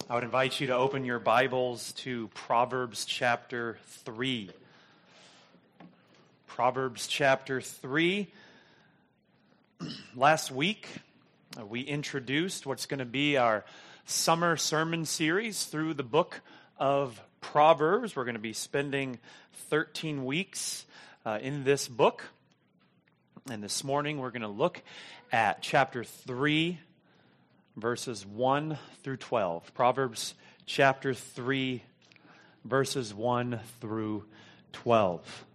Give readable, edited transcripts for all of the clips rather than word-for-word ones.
I would invite you to open your Bibles to Proverbs chapter 3. Proverbs chapter 3. Last week, we introduced what's going to be our summer sermon series through the book of Proverbs. We're going to be spending 13 weeks in this book. And this morning, we're going to look at chapter 3, verses 1 through 12. Proverbs chapter 3, verses 1 through 12.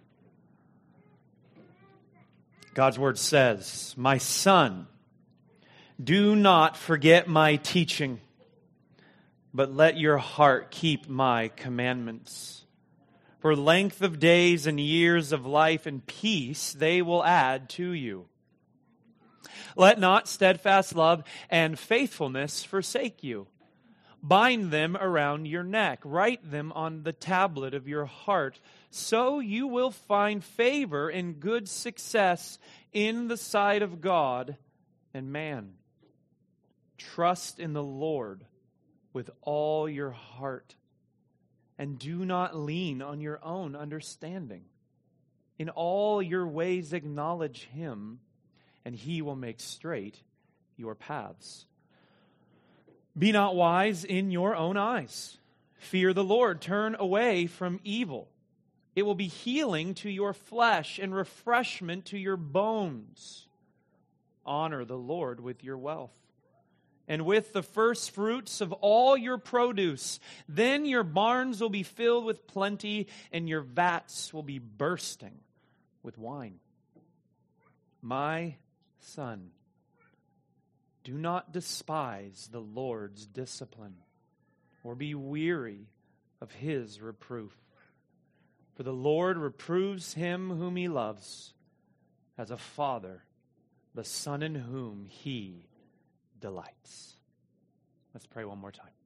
God's word says, "My son, do not forget my teaching, but let your heart keep my commandments. For length of days and years of life and peace they will add to you. Let not steadfast love and faithfulness forsake you. Bind them around your neck. Write them on the tablet of your heart. So you will find favor and good success in the sight of God and man. Trust in the Lord with all your heart, and do not lean on your own understanding. In all your ways acknowledge Him, and He will make straight your paths. Be not wise in your own eyes. Fear the Lord. Turn away from evil. It will be healing to your flesh and refreshment to your bones. Honor the Lord with your wealth, and with the first fruits of all your produce. Then your barns will be filled with plenty, and your vats will be bursting with wine. My son, do not despise the Lord's discipline, or be weary of His reproof. For the Lord reproves him whom He loves, as a father the son in whom He delights." Let's pray one more time.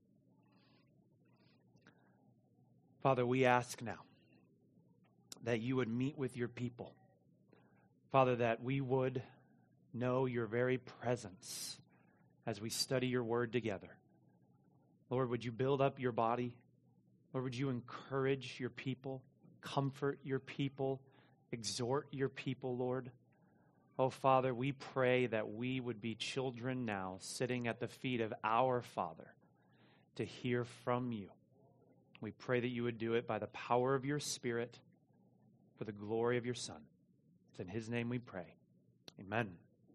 Father, we ask now that you would meet with your people. Father, that we would know your very presence as we study your word together. Lord, would you build up your body? Lord, would you encourage your people, comfort your people, exhort your people, Lord? Oh, Father, we pray that we would be children now sitting at the feet of our Father to hear from you. We pray that you would do it by the power of your Spirit for the glory of your Son. It's in His name we pray. Amen.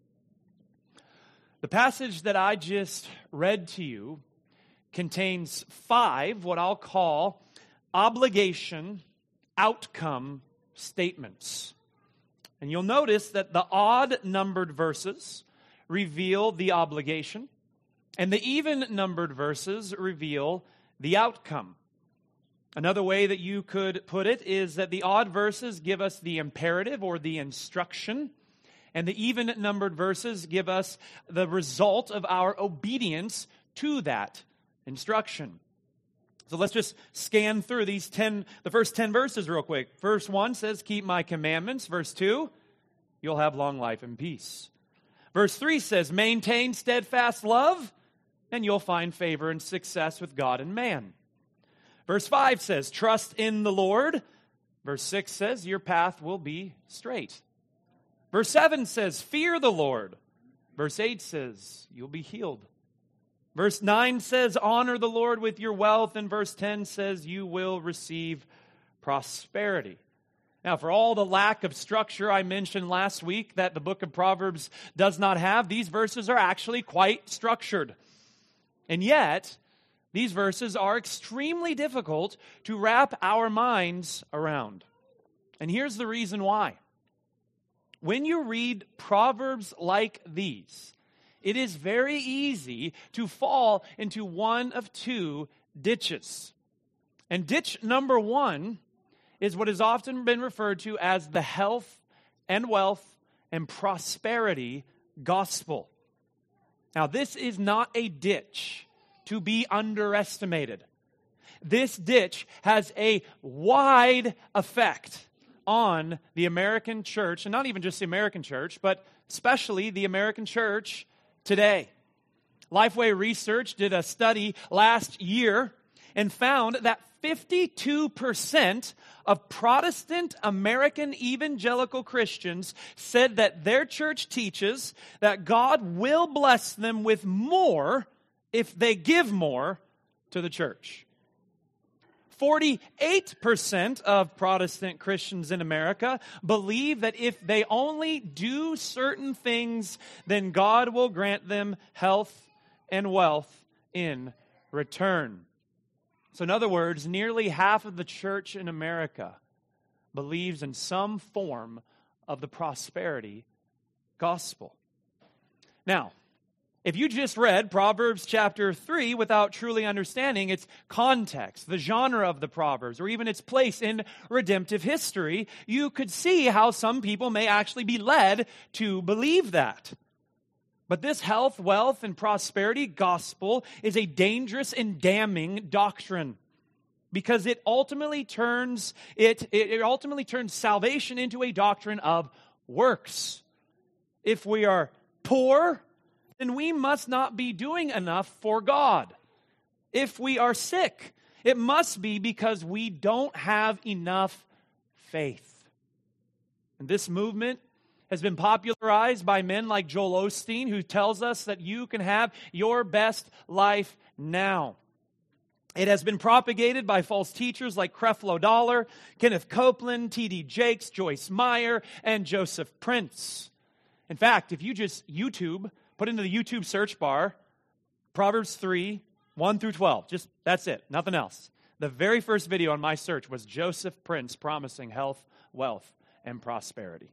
The passage that I just read to you contains 5 what I'll call obligation outcome statements. And you'll notice that the odd-numbered verses reveal the obligation, and the even-numbered verses reveal the outcome. Another way that you could put it is that the odd verses give us the imperative or the instruction, and the even-numbered verses give us the result of our obedience to that instruction. So let's just scan through the first 10 verses real quick. Verse 1 says, "Keep my commandments." Verse 2, "You'll have long life and peace." Verse 3 says, "Maintain steadfast love, and you'll find favor and success with God and man." Verse 5 says, "Trust in the Lord." Verse 6 says, "Your path will be straight." Verse 7 says, "Fear the Lord." Verse 8 says, "You'll be healed." Verse 9 says, "Honor the Lord with your wealth." And verse 10 says, "You will receive prosperity." Now, for all the lack of structure I mentioned last week that the book of Proverbs does not have, these verses are actually quite structured. And yet, these verses are extremely difficult to wrap our minds around. And here's the reason why. When you read Proverbs like these, it is very easy to fall into one of 2 ditches. And ditch number 1 is what has often been referred to as the health and wealth and prosperity gospel. Now, this is not a ditch to be underestimated. This ditch has a wide effect on the American church, and not even just the American church, but especially the American church today. Lifeway Research did a study last year and found that 52% of Protestant American evangelical Christians said that their church teaches that God will bless them with more if they give more to the church. 48% of Protestant Christians in America believe that if they only do certain things, then God will grant them health and wealth in return. So in other words, nearly half of the church in America believes in some form of the prosperity gospel. Now, if you just read Proverbs chapter 3 without truly understanding its context, the genre of the Proverbs, or even its place in redemptive history, you could see how some people may actually be led to believe that. But this health, wealth, and prosperity gospel is a dangerous and damning doctrine because it ultimately turns salvation into a doctrine of works. If we are poor, then we must not be doing enough for God. If we are sick, it must be because we don't have enough faith. And this movement has been popularized by men like Joel Osteen, who tells us that you can have your best life now. It has been propagated by false teachers like Creflo Dollar, Kenneth Copeland, T.D. Jakes, Joyce Meyer, and Joseph Prince. In fact, if you just put into the YouTube search bar, Proverbs 3, 1 through 12. That's it, nothing else. The very first video on my search was Joseph Prince promising health, wealth, and prosperity.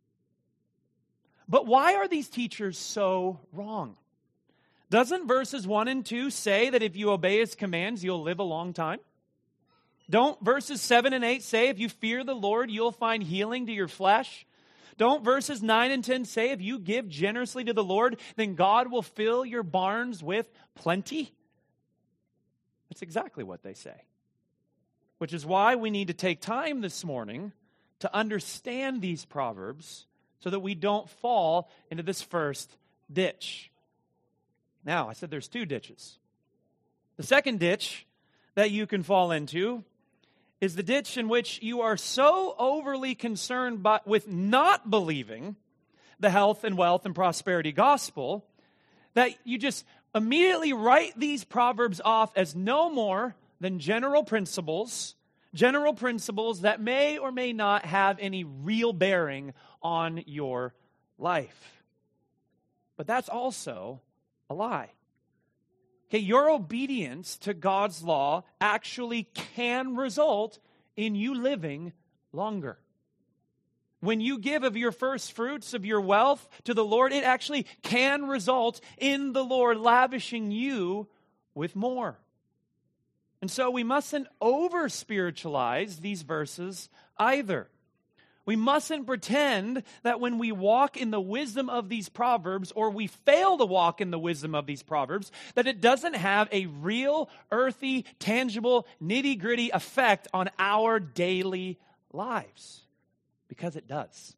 But why are these teachers so wrong? Doesn't verses 1 and 2 say that if you obey His commands, you'll live a long time? Don't verses 7 and 8 say if you fear the Lord, you'll find healing to your flesh? Don't verses 9 and 10 say if you give generously to the Lord, then God will fill your barns with plenty? That's exactly what they say. Which is why we need to take time this morning to understand these proverbs so that we don't fall into this first ditch. Now, I said there's two ditches. The second ditch that you can fall into is the ditch in which you are so overly concerned with not believing the health and wealth and prosperity gospel that you just immediately write these proverbs off as no more than general principles that may or may not have any real bearing on your life. But that's also a lie. Okay, your obedience to God's law actually can result in you living longer. When you give of your first fruits of your wealth to the Lord, it actually can result in the Lord lavishing you with more. And so we mustn't over-spiritualize these verses either. We mustn't pretend that when we walk in the wisdom of these proverbs, or we fail to walk in the wisdom of these proverbs, that it doesn't have a real, earthy, tangible, nitty-gritty effect on our daily lives. Because it does.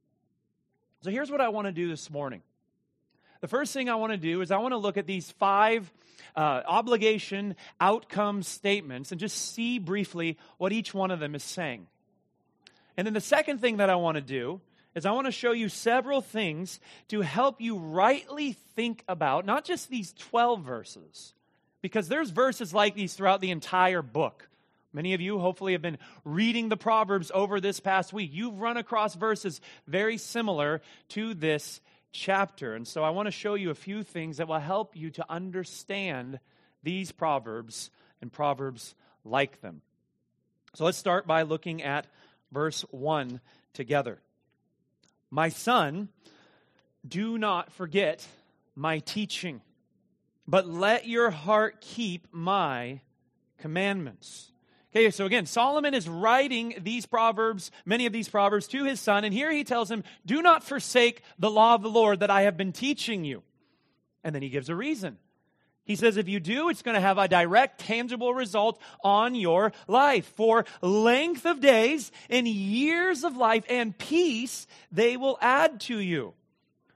So here's what I want to do this morning. The first thing I want to do is I want to look at these 5 obligation outcome statements and just see briefly what each one of them is saying. And then the second thing that I want to do is I want to show you several things to help you rightly think about, not just these 12 verses, because there's verses like these throughout the entire book. Many of you hopefully have been reading the Proverbs over this past week. You've run across verses very similar to this chapter. And so I want to show you a few things that will help you to understand these Proverbs and Proverbs like them. So let's start by looking at verse 1 together. My son, do not forget my teaching, but let your heart keep my commandments. Okay, so again, Solomon is writing these proverbs, many of these proverbs, to his son, and here he tells him, do not forsake the law of the Lord that I have been teaching you. And then he gives a reason. He says, if you do, it's going to have a direct, tangible result on your life. For length of days and years of life and peace, they will add to you.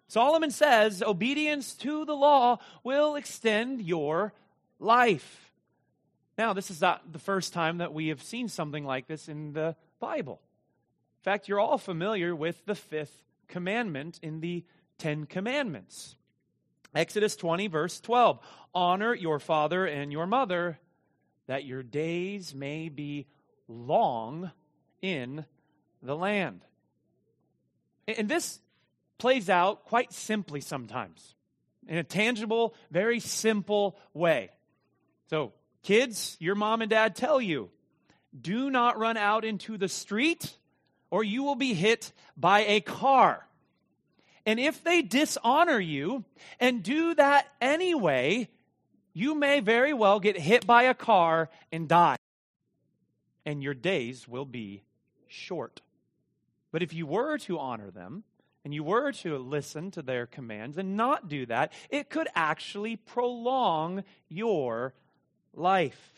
Solomon says obedience to the law will extend your life. Now, this is not the first time that we have seen something like this in the Bible. In fact, you're all familiar with the fifth commandment in the Ten Commandments. Exodus 20, verse 12. Honor your father and your mother, that your days may be long in the land. And this plays out quite simply sometimes, in a tangible, very simple way. So, kids, your mom and dad tell you, do not run out into the street or you will be hit by a car. And if they dishonor you and do that anyway, you may very well get hit by a car and die. And your days will be short. But if you were to honor them, and you were to listen to their commands and not do that, it could actually prolong your life.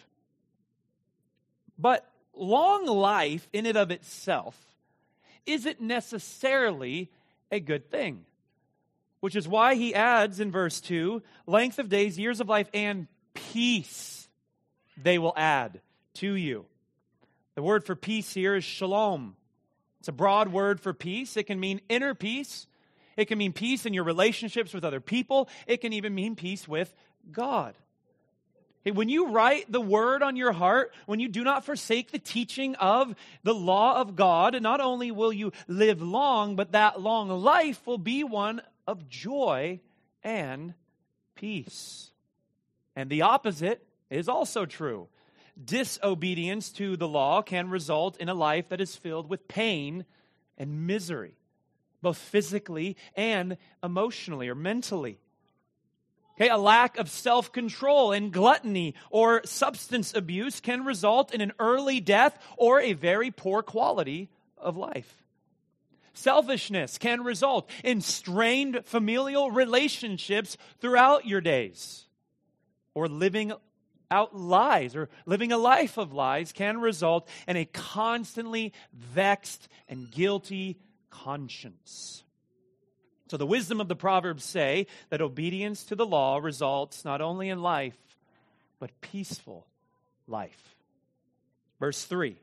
But long life in and of itself isn't necessarily a good thing. Which is why he adds in verse 2, length of days, years of life, and peace they will add to you. The word for peace here is shalom. It's a broad word for peace. It can mean inner peace. It can mean peace in your relationships with other people. It can even mean peace with God. Hey, when you write the word on your heart, when you do not forsake the teaching of the law of God, not only will you live long, but that long life will be one of joy and peace. And the opposite is also true. Disobedience to the law can result in a life that is filled with pain and misery, both physically and emotionally or mentally. Okay, a lack of self-control and gluttony or substance abuse can result in an early death or a very poor quality of life. Selfishness can result in strained familial relationships throughout your days, or living out lies or living a life of lies can result in a constantly vexed and guilty conscience. So the wisdom of the Proverbs say that obedience to the law results not only in life, but peaceful life. Verse 3.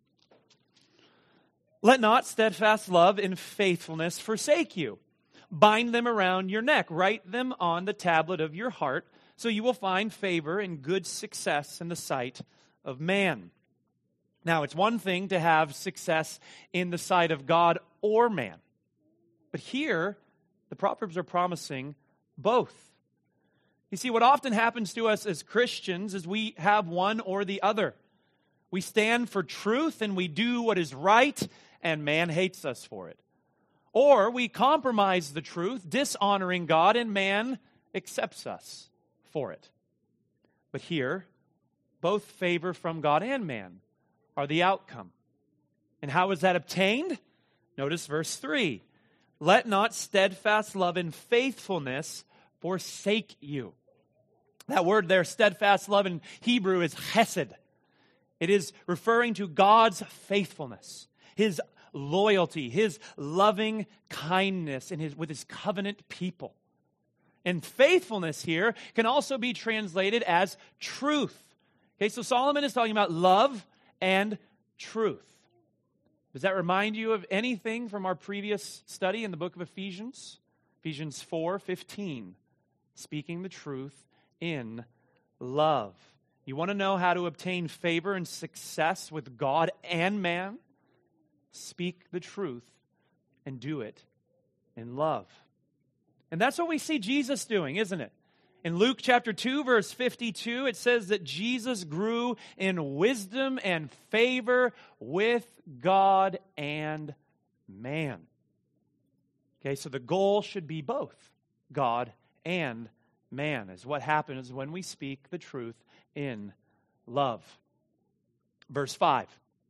Let not steadfast love and faithfulness forsake you. Bind them around your neck. Write them on the tablet of your heart, so you will find favor and good success in the sight of man. Now, it's one thing to have success in the sight of God or man. But here, the Proverbs are promising both. You see, what often happens to us as Christians is we have one or the other. We stand for truth and we do what is right, and man hates us for it. Or we compromise the truth, dishonoring God, and man accepts us for it. But here, both favor from God and man are the outcome. And how is that obtained? Notice verse 3. Let not steadfast love and faithfulness forsake you. That word there, steadfast love in Hebrew, is chesed. It is referring to God's faithfulness, His loyalty, His loving kindness with His covenant people. And faithfulness here can also be translated as truth. Okay, so Solomon is talking about love and truth. Does that remind you of anything from our previous study in the book of Ephesians? Ephesians 4:15, speaking the truth in love. You want to know how to obtain favor and success with God and man? Speak the truth and do it in love. And that's what we see Jesus doing, isn't it? In Luke chapter 2, verse 52, it says that Jesus grew in wisdom and favor with God and man. Okay, so the goal should be both God and man, is what happens when we speak the truth in love. Verse 5,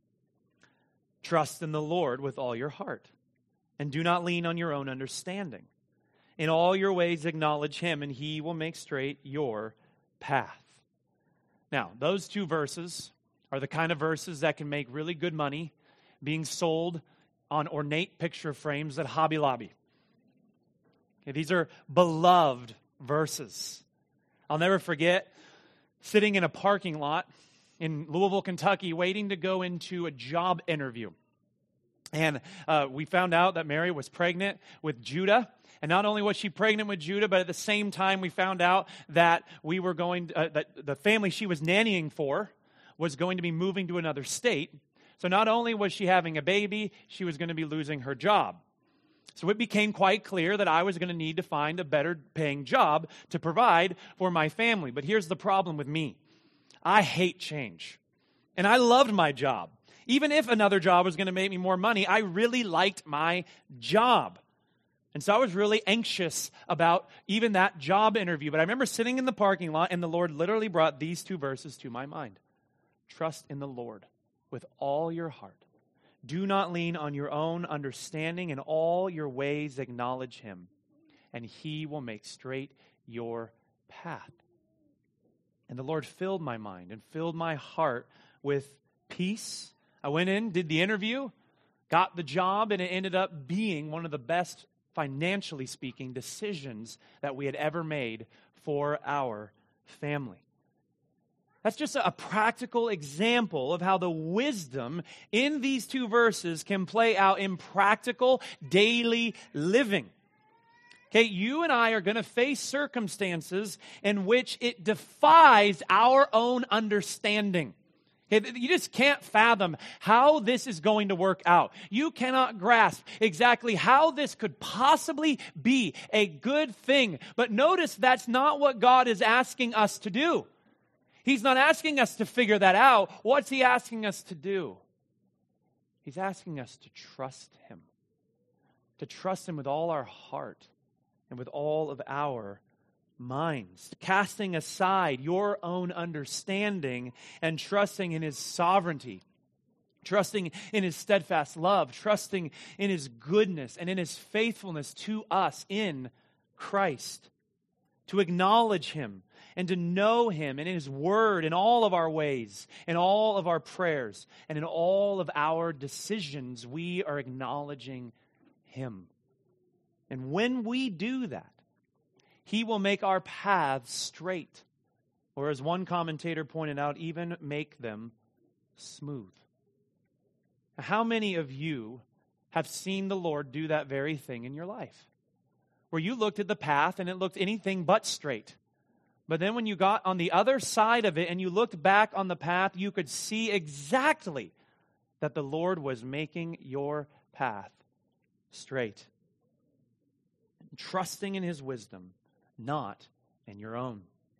trust in the Lord with all your heart, and do not lean on your own understanding. In all your ways acknowledge Him, and He will make straight your path. Now, those two verses are the kind of verses that can make really good money being sold on ornate picture frames at Hobby Lobby. Okay, these are beloved verses. I'll never forget sitting in a parking lot in Louisville, Kentucky, waiting to go into a job interview. And we found out that Mary was pregnant with Judah. And not only was she pregnant with Judah, but at the same time we found out that we were going, that the family she was nannying for was going to be moving to another state. So not only was she having a baby, she was going to be losing her job. So it became quite clear that I was going to need to find a better paying job to provide for my family. But here's the problem with me. I hate change. And I loved my job. Even if another job was going to make me more money, I really liked my job. And so I was really anxious about even that job interview. But I remember sitting in the parking lot, and the Lord literally brought these two verses to my mind. Trust in the Lord with all your heart. Do not lean on your own understanding. In all your ways acknowledge Him, and He will make straight your path. And the Lord filled my mind and filled my heart with peace. I went in, did the interview, got the job, and it ended up being one of the best, financially speaking, decisions that we had ever made for our family. That's just a practical example of how the wisdom in these two verses can play out in practical daily living. Okay, you and I are going to face circumstances in which it defies our own understanding. Okay, you just can't fathom how this is going to work out. You cannot grasp exactly how this could possibly be a good thing. But notice that's not what God is asking us to do. He's not asking us to figure that out. What's He asking us to do? He's asking us to trust Him. To trust Him with all our heart and with all of our minds, casting aside your own understanding and trusting in His sovereignty, trusting in His steadfast love, trusting in His goodness and in His faithfulness to us in Christ, to acknowledge Him and to know Him and in His Word in all of our ways, in all of our prayers, and in all of our decisions, we are acknowledging Him. And when we do that, He will make our paths straight, or as one commentator pointed out, even make them smooth. How many of you have seen the Lord do that very thing in your life? Where you looked at the path and it looked anything but straight. But then when you got on the other side of it and you looked back on the path, you could see exactly that the Lord was making your path straight. Trusting in His wisdom, not in your own.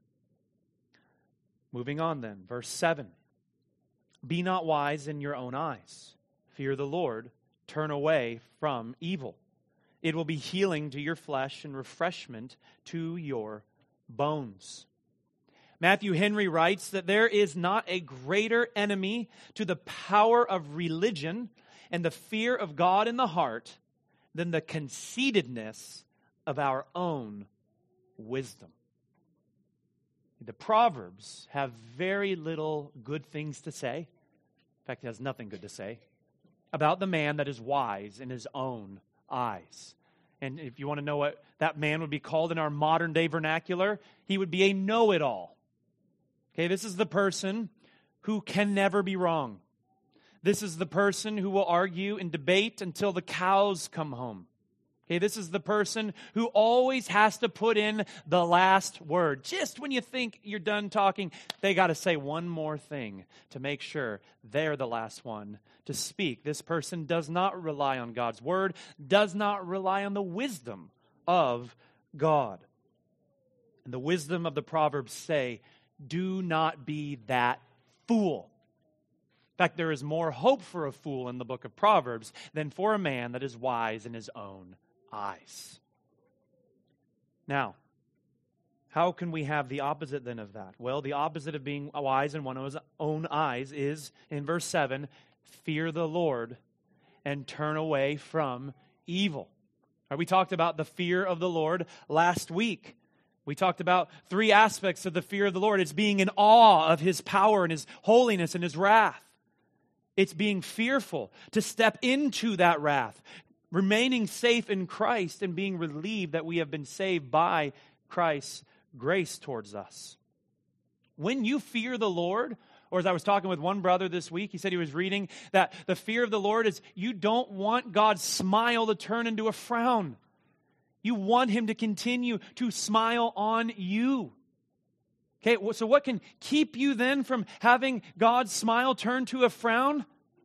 Moving on then, verse 7. Be not wise in your own eyes. Fear the Lord. Turn away from evil. It will be healing to your flesh and refreshment to your bones. Matthew Henry writes that there is not a greater enemy to the power of religion and the fear of God in the heart than the conceitedness of our own wisdom. The Proverbs have very little good things to say. In fact, it has nothing good to say about the man that is wise in his own eyes. And if you want to know what that man would be called in our modern day vernacular, he would be a know-it-all. Okay, this is the person who can never be wrong. This is the person who will argue and debate until the cows come home. Okay, this is the person who always has to put in the last word. Just when you think you're done talking, they got to say one more thing to make sure they're the last one to speak. This person does not rely on God's word, does not rely on the wisdom of God. And the wisdom of the Proverbs say, do not be that fool. In fact, there is more hope for a fool in the book of Proverbs than for a man that is wise in his own eyes. Now, how can we have the opposite then of that? Well, the opposite of being wise in one's own eyes is, in verse 7, fear the Lord and turn away from evil. Right, we talked about the fear of the Lord last week. We talked about 3 aspects of the fear of the Lord. It's being in awe of His power and His holiness and His wrath. It's being fearful to step into that wrath. remaining safe in Christ and being relieved that we have been saved by Christ's grace towards us. When you fear the Lord, or as I was talking with one brother this week, he said he was reading that the fear of the Lord is you don't want God's smile to turn into a frown. You want him to continue to smile on you. Okay, so what can keep you then from having God's smile turn to a frown?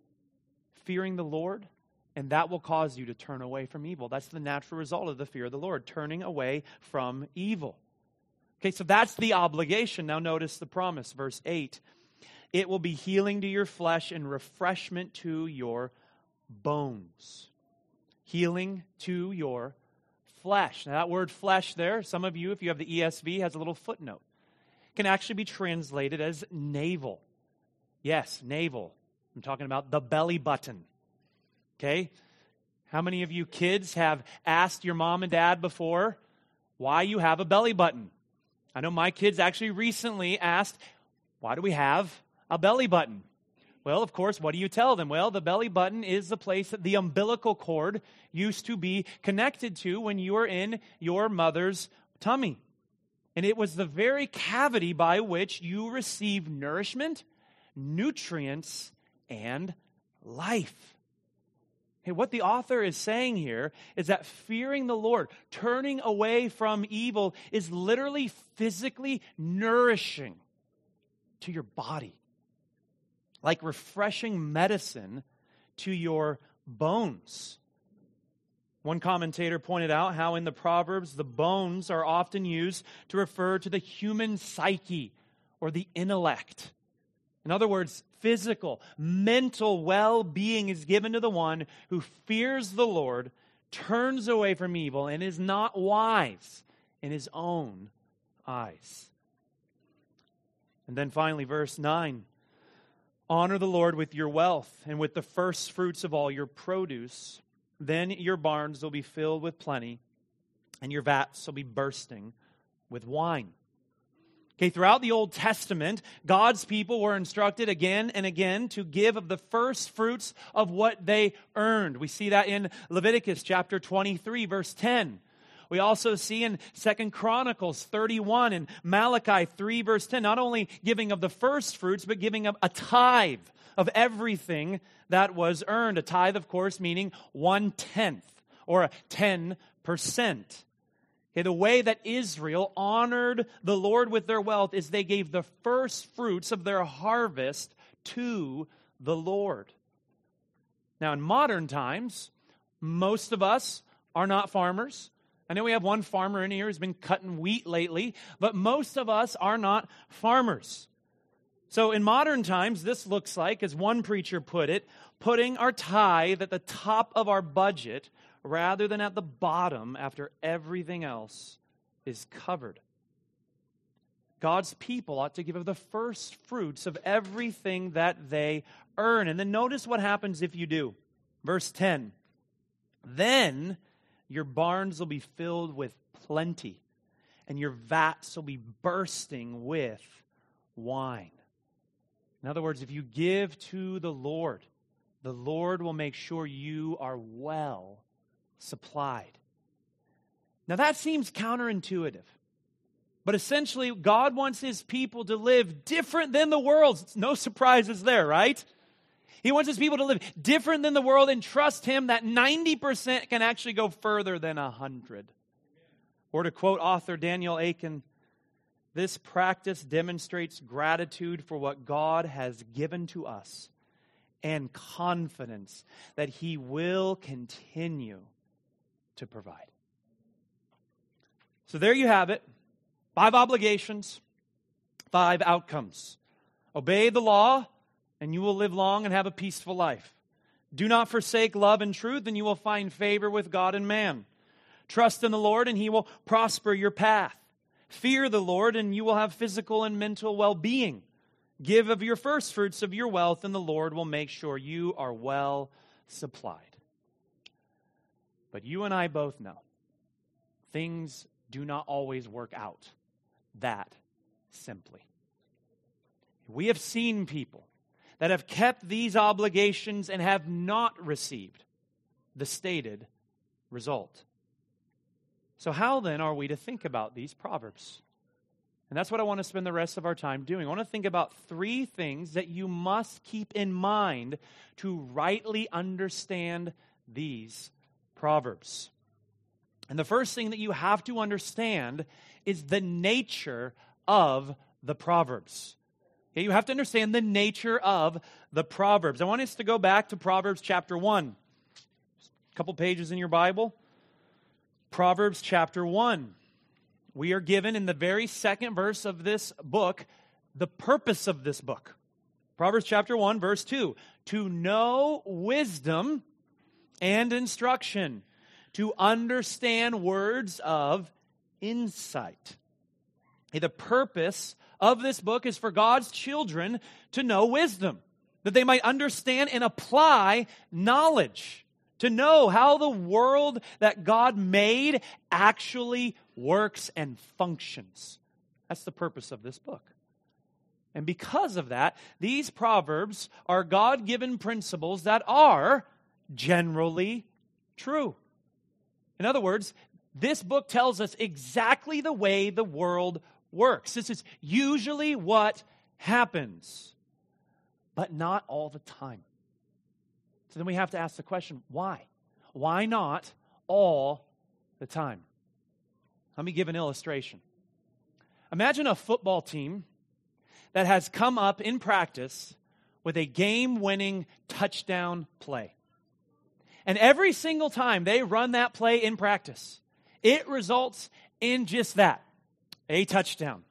Fearing the Lord, and that will cause you to turn away from evil. That's the natural result of the fear of the Lord, turning away from evil. Okay, so that's the obligation. Now notice the promise, verse 8. It will be healing to your flesh and refreshment to your bones. Healing to your flesh. Now that word flesh there, some of you, if you have the ESV, has a little footnote. Can actually be translated as navel. Yes, navel. I'm talking about the belly button. Okay? How many of you kids have asked your mom and dad before why you have a belly button? I know my kids actually recently asked, why do we have a belly button? Well, of course, what do you tell them? Well, the belly button is the place that the umbilical cord used to be connected to when you were in your mother's tummy. And it was the very cavity by which you receive nourishment, nutrients, and life. Hey, what the author is saying here is that fearing the Lord, turning away from evil, is literally physically nourishing to your body. Like refreshing medicine to your bones. One commentator pointed out how in the Proverbs, the bones are often used to refer to the human psyche or the intellect. In other words, physical, mental well-being is given to the one who fears the Lord, turns away from evil, and is not wise in his own eyes. And then finally, verse 9. Honor the Lord with your wealth and with the first fruits of all your produce. Then your barns will be filled with plenty, and your vats will be bursting with wine. Okay, throughout the Old Testament, God's people were instructed again and again to give of the first fruits of what they earned. We see that in Leviticus chapter 23, verse 10. We also see in 2 Chronicles 31 and Malachi 3, verse 10, not only giving of the first fruits, but giving of a tithe of everything that was earned. A tithe, of course, meaning 1/10 or 10%. Okay, the way that Israel honored the Lord with their wealth is they gave the first fruits of their harvest to the Lord. Now, in modern times, most of us are not farmers. I know we have one farmer in here who's been cutting wheat lately, but most of us are not farmers. So in modern times, this looks like, as one preacher put it, putting our tithe at the top of our budget rather than at the bottom after everything else is covered. God's people ought to give of the first fruits of everything that they earn. And then notice what happens if you do. Verse 10. Then your barns will be filled with plenty, and your vats will be bursting with wine. In other words, if you give to the Lord will make sure you are well supplied. Now that seems counterintuitive. But essentially, God wants his people to live different than the world. No surprises there, right? He wants his people to live different than the world and trust him that 90% can actually go further than 100. Or to quote author Daniel Aiken, this practice demonstrates gratitude for what God has given to us and confidence that he will continue to provide. So there you have it. 5 obligations, 5 outcomes. Obey the law, and you will live long and have a peaceful life. Do not forsake love and truth, and you will find favor with God and man. Trust in the Lord, and he will prosper your path. Fear the Lord, and you will have physical and mental well-being. Give of your first fruits of your wealth, and the Lord will make sure you are well supplied. But you and I both know things do not always work out that simply. We have seen people that have kept these obligations and have not received the stated result. So how then are we to think about these Proverbs? And that's what I want to spend the rest of our time doing. I want to think about 3 things that you must keep in mind to rightly understand these Proverbs. And the first thing that you have to understand is the nature of the Proverbs. Okay, you have to understand the nature of the Proverbs. I want us to go back to Proverbs chapter 1. A couple pages in your Bible. Proverbs chapter 1. We are given in the very second verse of this book the purpose of this book. Proverbs chapter 1, verse 2. To know wisdom and instruction, to understand words of insight. The purpose of this book is for God's children to know wisdom, that they might understand and apply knowledge, to know how the world that God made actually works and functions. That's the purpose of this book. And because of that, these Proverbs are God-given principles that are generally true. In other words, this book tells us exactly the way the world works. This is usually what happens, but not all the time. So then we have to ask the question, why? Why not all the time? Let me give an illustration. Imagine a football team that has come up in practice with a game-winning touchdown play. And every single time they run that play in practice, it results in just that, a touchdown.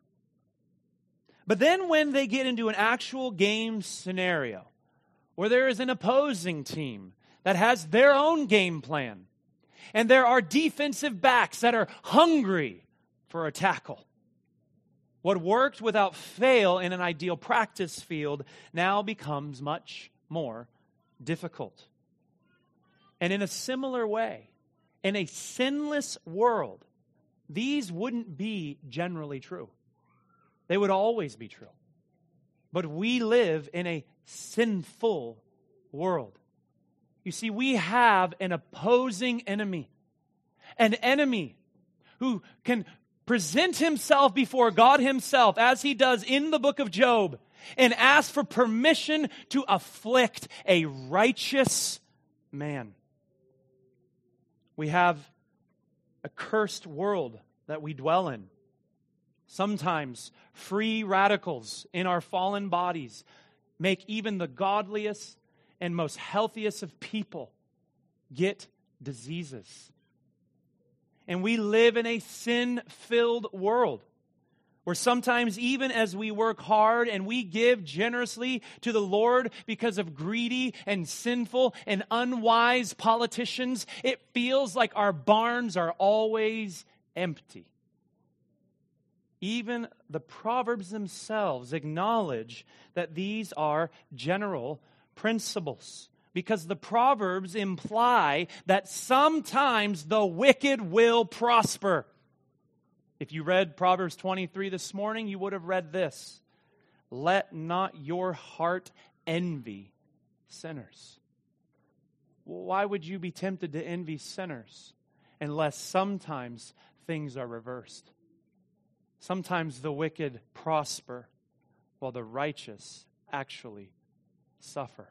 But then when they get into an actual game scenario, where there is an opposing team that has their own game plan, and there are defensive backs that are hungry for a tackle, what worked without fail in an ideal practice field now becomes much more difficult. And in a similar way, in a sinless world, these wouldn't be generally true. They would always be true. But we live in a sinful world. You see, we have an opposing enemy. An enemy who can present himself before God himself, as he does in the book of Job, and ask for permission to afflict a righteous man. We have a cursed world that we dwell in. Sometimes free radicals in our fallen bodies make even the godliest and most healthiest of people get diseases. And we live in a sin-filled world where sometimes even as we work hard and we give generously to the Lord because of greedy and sinful and unwise politicians, it feels like our barns are always empty. Even the Proverbs themselves acknowledge that these are general principles, because the Proverbs imply that sometimes the wicked will prosper. If you read Proverbs 23 this morning, you would have read this: let not your heart envy sinners. Why would you be tempted to envy sinners unless sometimes things are reversed? Sometimes the wicked prosper while the righteous actually suffer.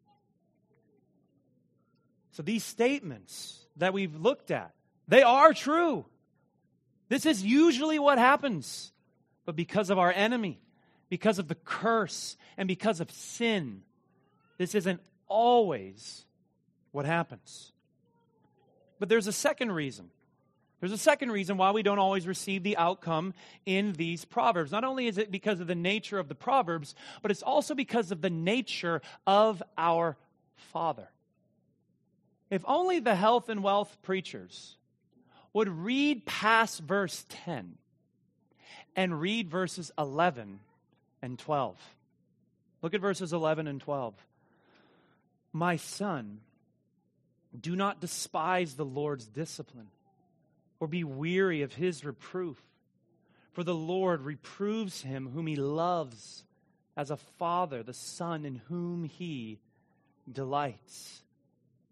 So these statements that we've looked at, they are true. This is usually what happens. But because of our enemy, because of the curse, and because of sin, this isn't always what happens. But there's a second reason. There's a second reason why we don't always receive the outcome in these Proverbs. Not only is it because of the nature of the Proverbs, but it's also because of the nature of our Father. If only the health and wealth preachers would read past verse 10 and read verses 11 and 12. Look at verses 11 and 12. My son, do not despise the Lord's discipline, or be weary of his reproof. For the Lord reproves him whom he loves, as a father the son in whom he delights.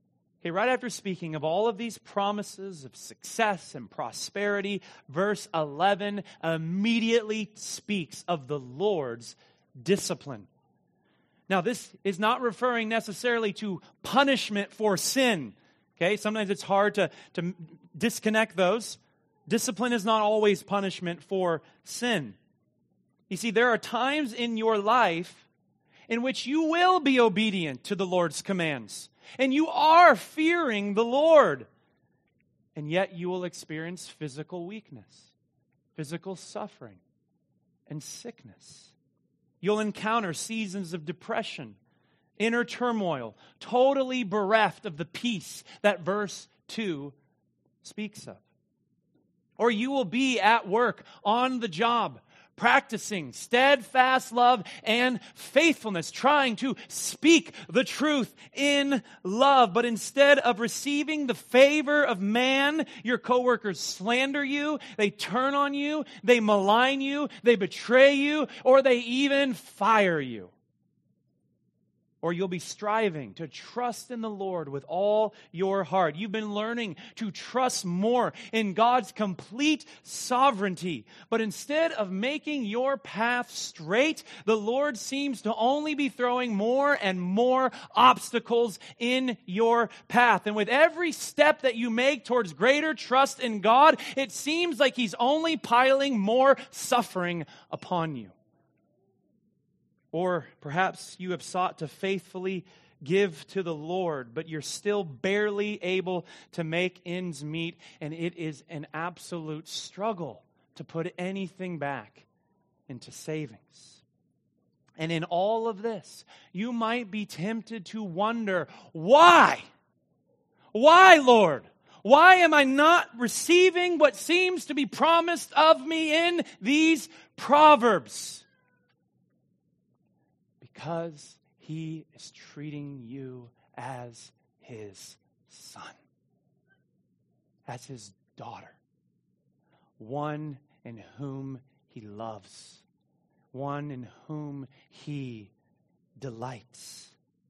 Okay, right after speaking of all of these promises of success and prosperity, verse 11 immediately speaks of the Lord's discipline. Now, this is not referring necessarily to punishment for sin. Okay, sometimes it's hard to disconnect those. Discipline is not always punishment for sin. You see, there are times in your life in which you will be obedient to the Lord's commands. And you are fearing the Lord. And yet you will experience physical weakness, physical suffering, and sickness. You'll encounter seasons of depression, inner turmoil, totally bereft of the peace that verse 2 speaks of. Or you will be at work, on the job, practicing steadfast love and faithfulness, trying to speak the truth in love. But instead of receiving the favor of man, your coworkers slander you, they turn on you, they malign you, they betray you, or they even fire you. Or you'll be striving to trust in the Lord with all your heart. You've been learning to trust more in God's complete sovereignty. But instead of making your path straight, the Lord seems to only be throwing more and more obstacles in your path. And with every step that you make towards greater trust in God, it seems like He's only piling more suffering upon you. Or perhaps you have sought to faithfully give to the Lord, but you're still barely able to make ends meet, and it is an absolute struggle to put anything back into savings. And in all of this, you might be tempted to wonder, why? Why, Lord? Why am I not receiving what seems to be promised of me in these Proverbs? Because He is treating you as His son, as His daughter, one in whom He loves, one in whom He delights.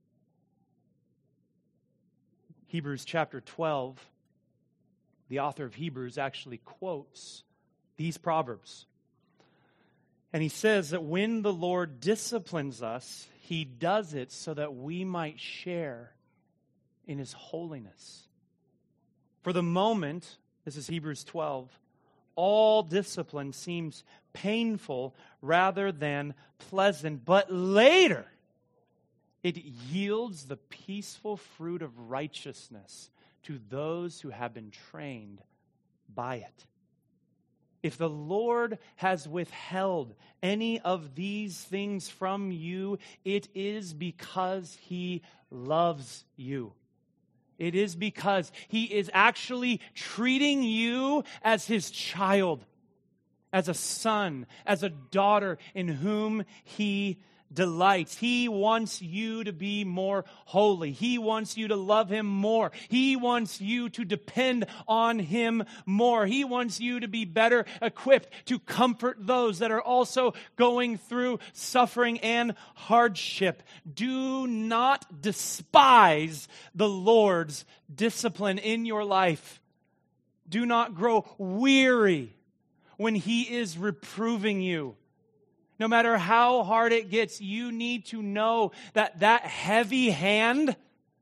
Hebrews chapter 12, the author of Hebrews actually quotes these Proverbs. And he says that when the Lord disciplines us, He does it so that we might share in His holiness. For the moment, this is Hebrews 12, all discipline seems painful rather than pleasant. But later, it yields the peaceful fruit of righteousness to those who have been trained by it. If the Lord has withheld any of these things from you, it is because He loves you. It is because He is actually treating you as His child, as a son, as a daughter in whom He delights. He wants you to be more holy. He wants you to love Him more. He wants you to depend on Him more. He wants you to be better equipped to comfort those that are also going through suffering and hardship. Do not despise the Lord's discipline in your life. Do not grow weary when He is reproving you. No matter how hard it gets, you need to know that that heavy hand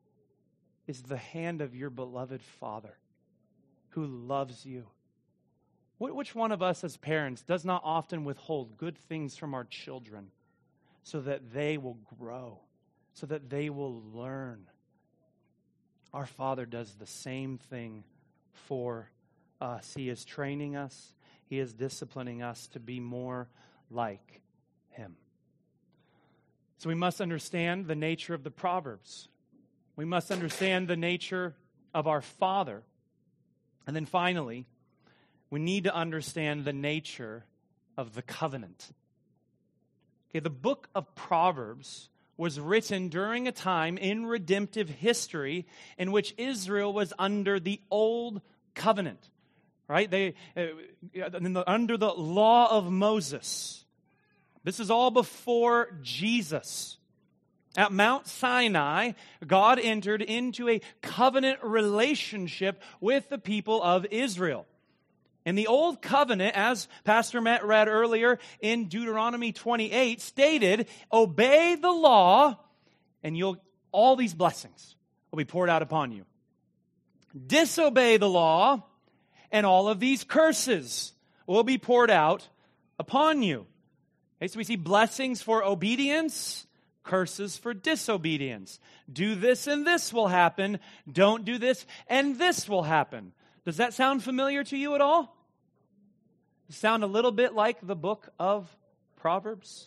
is the hand of your beloved Father who loves you. Which one of us as parents does not often withhold good things from our children so that they will grow, so that they will learn? Our Father does the same thing for us. He is training us. He is disciplining us to be more like Him. So we must understand the nature of the Proverbs. We must understand the nature of our Father. And then finally, we need to understand the nature of the covenant. Okay, the book of Proverbs was written during a time in redemptive history in which Israel was under the old covenant. Right? Under the law of Moses. This is all before Jesus. At Mount Sinai, God entered into a covenant relationship with the people of Israel. And the Old Covenant, as Pastor Matt read earlier in Deuteronomy 28, stated, obey the law and all these blessings will be poured out upon you. Disobey the law and all of these curses will be poured out upon you. Okay, so we see blessings for obedience, curses for disobedience. Do this and this will happen. Don't do this and this will happen. Does that sound familiar to you at all? Sound a little bit like the book of Proverbs?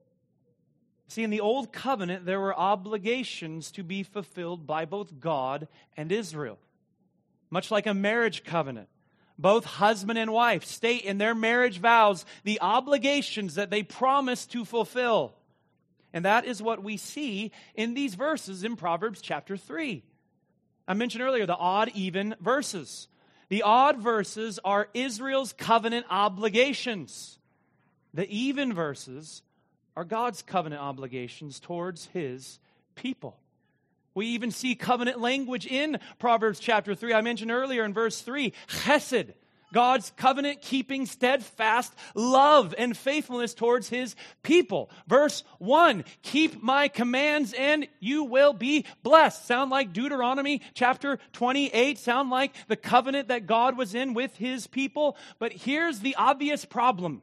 See, in the Old Covenant, there were obligations to be fulfilled by both God and Israel. Much like a marriage covenant. Both husband and wife state in their marriage vows the obligations that they promise to fulfill. And that is what we see in these verses in Proverbs chapter 3. I mentioned earlier the odd, even verses. The odd verses are Israel's covenant obligations. The even verses are God's covenant obligations towards His people. We even see covenant language in Proverbs chapter 3. I mentioned earlier in verse 3, chesed, God's covenant-keeping, steadfast love and faithfulness towards His people. Verse 1, keep my commands and you will be blessed. Sound like Deuteronomy chapter 28. Sound like the covenant that God was in with His people. But here's the obvious problem.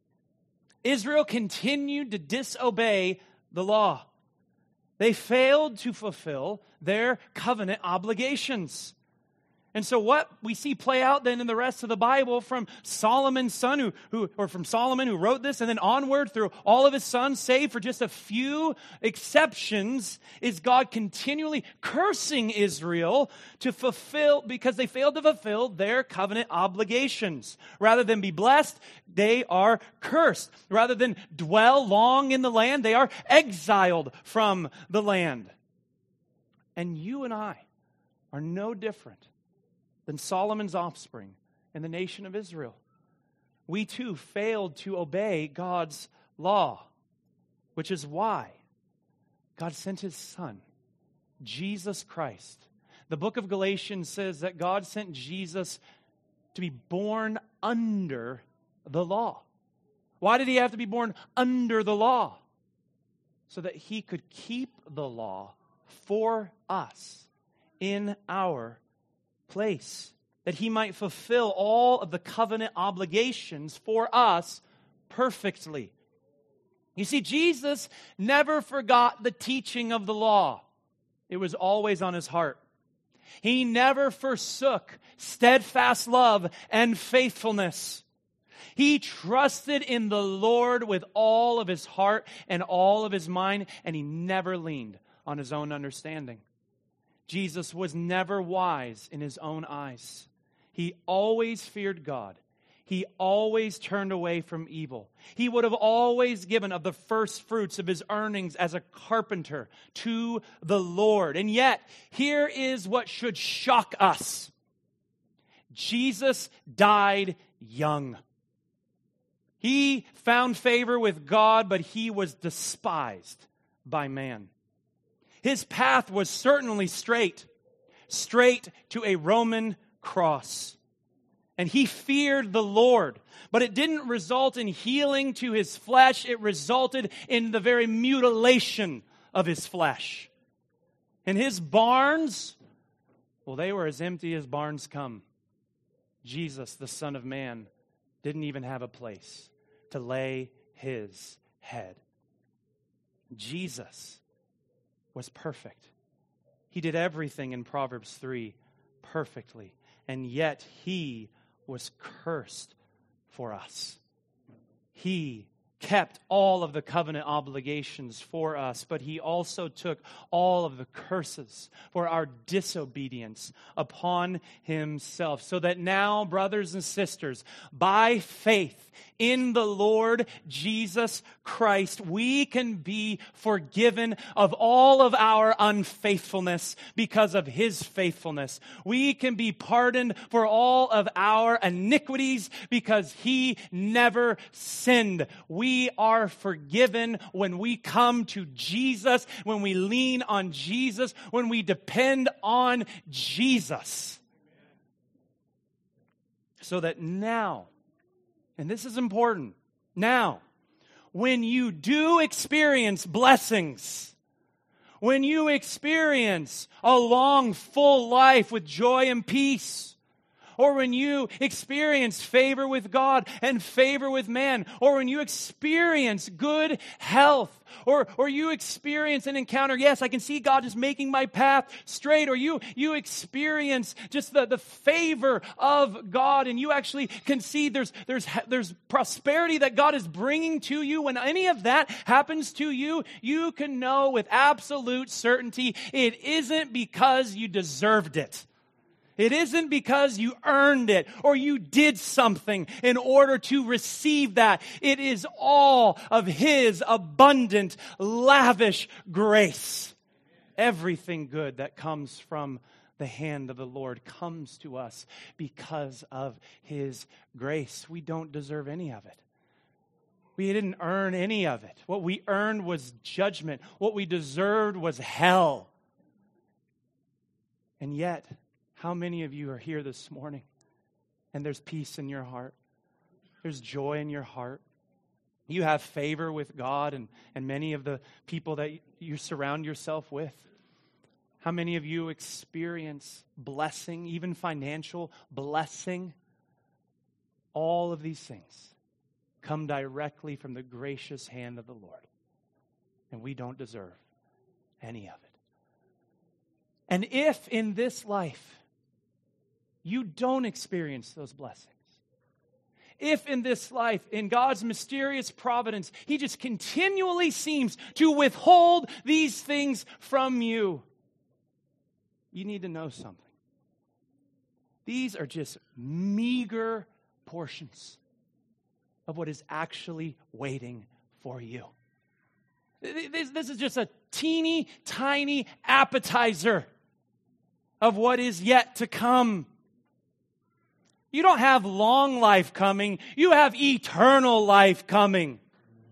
Israel continued to disobey the law. They failed to fulfill their covenant obligations. And so what we see play out then in the rest of the Bible from Solomon's son from Solomon who wrote this and then onward through all of his sons, save for just a few exceptions, is God continually cursing Israel because they failed to fulfill their covenant obligations. Rather than be blessed, they are cursed. Rather than dwell long in the land, they are exiled from the land. And you and I are no different than Solomon's offspring and the nation of Israel. We too failed to obey God's law, which is why God sent His Son, Jesus Christ. The book of Galatians says that God sent Jesus to be born under the law. Why did He have to be born under the law? So that He could keep the law for us in our place, that He might fulfill all of the covenant obligations for us perfectly. You see, Jesus never forgot the teaching of the law. It was always on His heart. He never forsook steadfast love and faithfulness. He trusted in the Lord with all of his heart and all of his mind, and he never leaned on his own understanding. Jesus was never wise in his own eyes. He always feared God. He always turned away from evil. He would have always given of the first fruits of his earnings as a carpenter to the Lord. And yet, here is what should shock us. Jesus died young. He found favor with God, but he was despised by man. His path was certainly straight to a Roman cross. And he feared the Lord. But it didn't result in healing to his flesh. It resulted in the very mutilation of his flesh. And his barns, well, they were as empty as barns come. Jesus, the Son of Man, didn't even have a place to lay his head. Jesus was perfect. He did everything in Proverbs 3 perfectly. And yet he was cursed for us. He kept all of the covenant obligations for us, but he also took all of the curses for our disobedience upon himself. So that now, brothers and sisters, by faith in the Lord Jesus Christ, we can be forgiven of all of our unfaithfulness because of his faithfulness. We can be pardoned for all of our iniquities because he never sinned. We we are forgiven when we come to Jesus, when we lean on Jesus, when we depend on Jesus. So that now, and this is important, now, when you do experience blessings, when you experience a long, full life with joy and peace, or when you experience favor with God and favor with man, or when you experience good health, or you experience an encounter, yes, I can see God is making my path straight, or you experience just the favor of God, and you actually can see there's prosperity that God is bringing to you. When any of that happens to you, you can know with absolute certainty it isn't because you deserved it. It isn't because you earned it or you did something in order to receive that. It is all of His abundant, lavish grace. Everything good that comes from the hand of the Lord comes to us because of His grace. We don't deserve any of it. We didn't earn any of it. What we earned was judgment. What we deserved was hell. And yet, how many of you are here this morning and there's peace in your heart? There's joy in your heart. You have favor with God and many of the people that you surround yourself with. How many of you experience blessing, even financial blessing? All of these things come directly from the gracious hand of the Lord. And we don't deserve any of it. And if in this life you don't experience those blessings, if in this life, in God's mysterious providence, He just continually seems to withhold these things from you, you need to know something. These are just meager portions of what is actually waiting for you. This is just a teeny tiny appetizer of what is yet to come. You don't have long life coming. You have eternal life coming.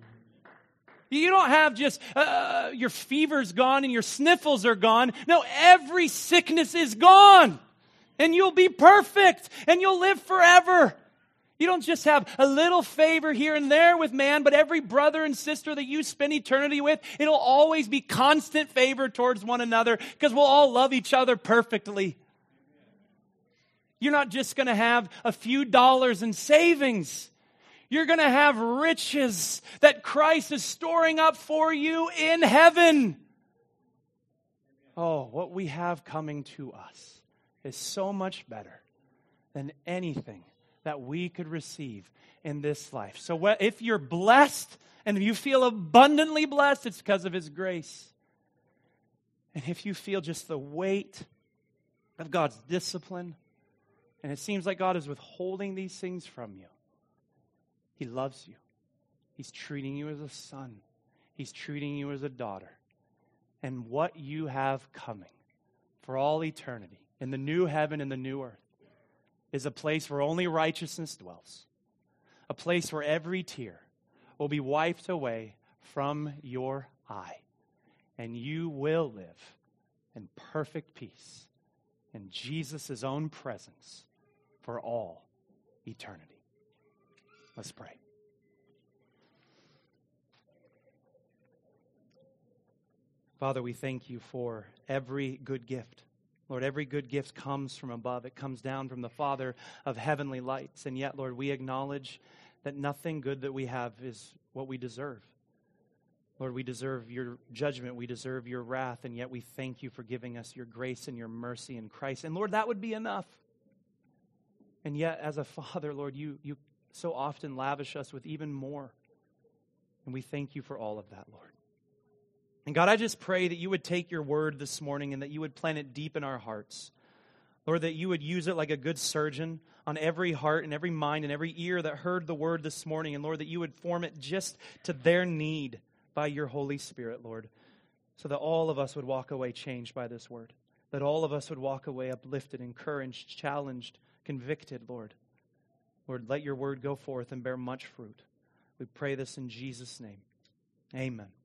You don't have just your fever's gone and your sniffles are gone. No, every sickness is gone. And you'll be perfect. And you'll live forever. You don't just have a little favor here and there with man, but every brother and sister that you spend eternity with, it'll always be constant favor towards one another because we'll all love each other perfectly. You're not just going to have a few dollars in savings. You're going to have riches that Christ is storing up for you in heaven. Oh, what we have coming to us is so much better than anything that we could receive in this life. So if you're blessed and you feel abundantly blessed, it's because of His grace. And if you feel just the weight of God's discipline, and it seems like God is withholding these things from you, He loves you. He's treating you as a son. He's treating you as a daughter. And what you have coming for all eternity in the new heaven and the new earth is a place where only righteousness dwells. A place where every tear will be wiped away from your eye. And you will live in perfect peace in Jesus' own presence for all eternity. Let's pray. Father, we thank you for every good gift. Lord, every good gift comes from above. It comes down from the Father of heavenly lights. And yet, Lord, we acknowledge that nothing good that we have is what we deserve. Lord, we deserve your judgment. We deserve your wrath. And yet we thank you for giving us your grace and your mercy in Christ. And Lord, that would be enough. And yet, as a Father, Lord, you so often lavish us with even more. And we thank you for all of that, Lord. And God, I just pray that you would take your word this morning and that you would plant it deep in our hearts. Lord, that you would use it like a good surgeon on every heart and every mind and every ear that heard the word this morning. And Lord, that you would form it just to their need by your Holy Spirit, Lord, so that all of us would walk away changed by this word. That all of us would walk away uplifted, encouraged, challenged, convicted, Lord. Lord, let your word go forth and bear much fruit. We pray this in Jesus' name. Amen.